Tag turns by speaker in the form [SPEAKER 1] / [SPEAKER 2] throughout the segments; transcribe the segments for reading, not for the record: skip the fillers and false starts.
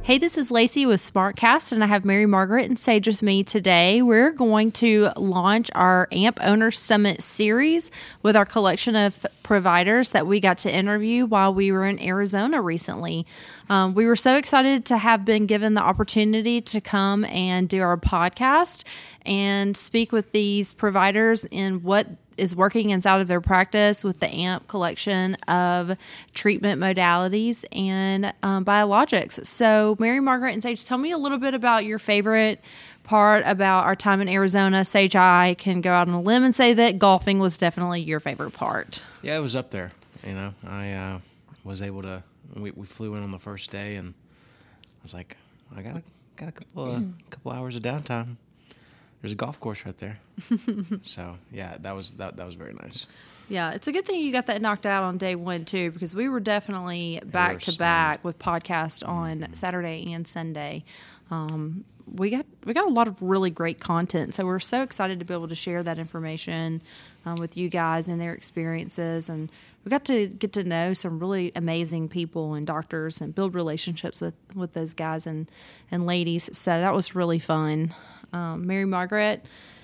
[SPEAKER 1] Hey, this is Lacey with SmartCast, and I have Mary Margaret and Sage with me today. We're going to launch our AMP Owner Summit series with our collection of providers that we got to interview while we were in Arizona recently. We were so excited to have been given the opportunity to come and do our podcast and speak with these providers in what is working inside of their practice with the AMP collection of treatment modalities and biologics. So Mary Margaret and Sage, tell me a little bit about your favorite part about our time in Arizona. Sage, I can go out on a limb and say that golfing was definitely your favorite part.
[SPEAKER 2] Yeah, it was up there. You know, I was able to, we flew in on the first day, and I was like, I got a couple hours of downtime. There's a golf course right there. So yeah, that was very nice.
[SPEAKER 1] Yeah, it's a good thing you got that knocked out on day one too, because we were definitely back to back with podcasts on Saturday and Sunday. We got a lot of really great content, so we're so excited to be able to share that information with you guys and their experiences, and we got to get to know some really amazing people and doctors and build relationships with those guys and ladies. So that was really fun. Mary Margaret,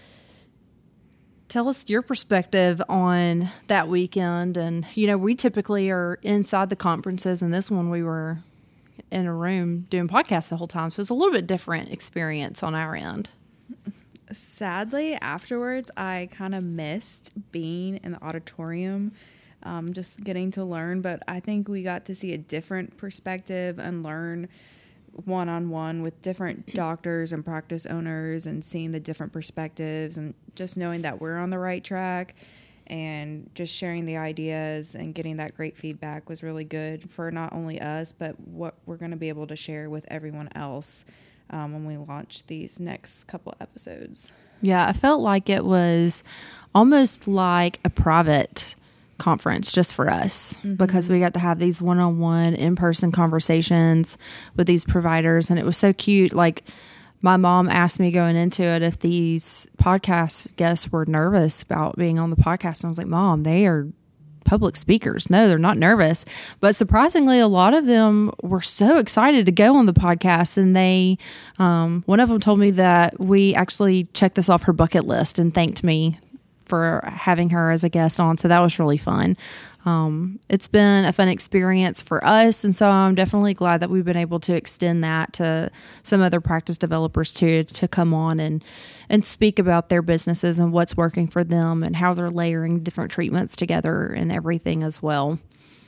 [SPEAKER 1] tell us your perspective on that weekend. And, you know, we typically are inside the conferences, and this one we were in a room doing podcasts the whole time. So it's a little bit different experience on our end.
[SPEAKER 3] Sadly, afterwards, I kind of missed being in the auditorium, just getting to learn. But I think we got to see a different perspective and learn one-on-one with different doctors and practice owners, and seeing the different perspectives, and just knowing that we're on the right track, and just sharing the ideas and getting that great feedback was really good for not only us, but what we're going to be able to share with everyone else when we launch these next couple episodes.
[SPEAKER 1] Yeah, I felt like it was almost like a private conference just for us, because we got to have these one-on-one in-person conversations with these providers, and it was so cute. Like, my mom asked me going into it if these podcast guests were nervous about being on the podcast, and I was like, Mom, they are public speakers. No, they're not nervous. But surprisingly, a lot of them were so excited to go on the podcast, and they one of them told me that we actually checked this off her bucket list and thanked me for having her as a guest on. So that was really fun. It's been a fun experience for us, and so I'm definitely glad that we've been able to extend that to some other practice developers too, to come on and speak about their businesses and what's working for them and how they're layering different treatments together and everything as well.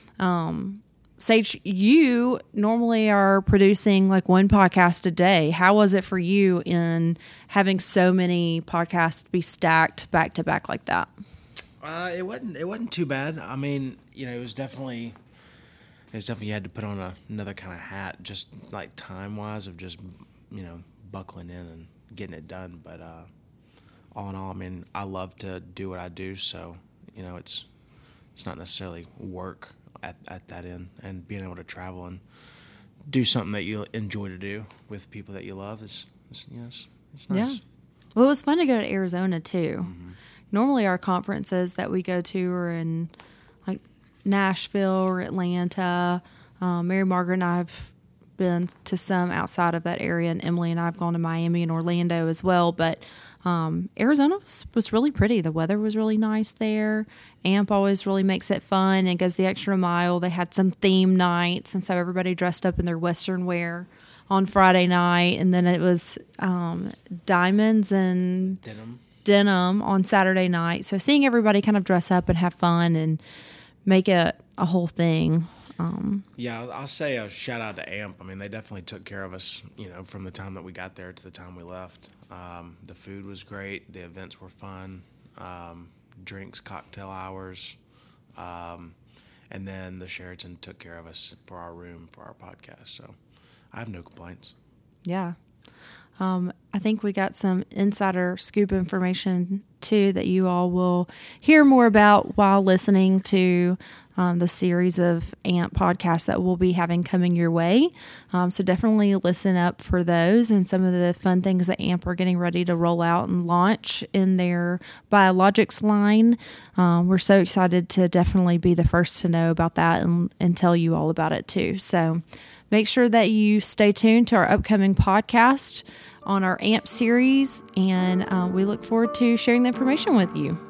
[SPEAKER 1] Sage, you normally are producing like one podcast a day. How was it for you in having so many podcasts be stacked back to back like that?
[SPEAKER 2] It wasn't too bad. I mean, you know, it was definitely you had to put on another kind of hat, just like time wise, of just, you know, buckling in and getting it done. But all in all, I mean, I love to do what I do, so you know, it's not necessarily work at that end, and being able to travel and do something that you enjoy to do with people that you love is nice.
[SPEAKER 1] Yeah. Well, it was fun to go to Arizona too. Mm-hmm. Normally our conferences that we go to are in like Nashville or Atlanta. Mary Margaret and I have been to some outside of that area, and Emily and I have gone to Miami and Orlando as well. But Arizona was really pretty. The weather was really nice there. AMP always really makes it fun and goes the extra mile. They had some theme nights, and so everybody dressed up in their Western wear on Friday night, and then it was diamonds and denim on Saturday night. So seeing everybody kind of dress up and have fun and make it a whole thing.
[SPEAKER 2] Yeah, I'll say a shout out to AMP. I mean, they definitely took care of us, you know, from the time that we got there to the time we left. The food was great. The events were fun. Drinks, cocktail hours. And then the Sheraton took care of us for our room, for our podcast. So I have no complaints.
[SPEAKER 1] Yeah. I think we got some insider scoop information, too, that you all will hear more about while listening to the series of AMP podcasts that we'll be having coming your way. So definitely listen up for those and some of the fun things that AMP are getting ready to roll out and launch in their biologics line. We're so excited to definitely be the first to know about that and tell you all about it, too. So Make sure that you stay tuned to our upcoming podcast on our AMP series, and we look forward to sharing the information with you.